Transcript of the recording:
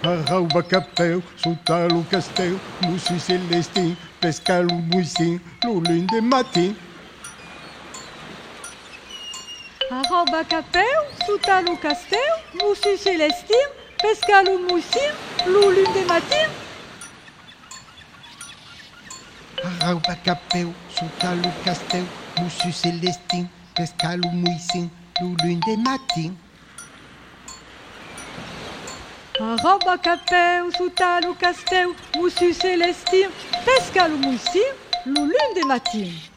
Arrauba capel, soltar o castelo, Múcio Celestim, pescar o muicinho, Lulin de matim. Arrauba capel, soltar o castelo, Múcio Celestim, pescar o muicinho, Lulin de matim. Arrauba capel, soltar o castelo, Múcio Celestim, pescar o muicinho, Lulin de matim. Arrauba capel, soltar o castelo, Múcio Celestim, pescar o muicinho, Lulin de matim.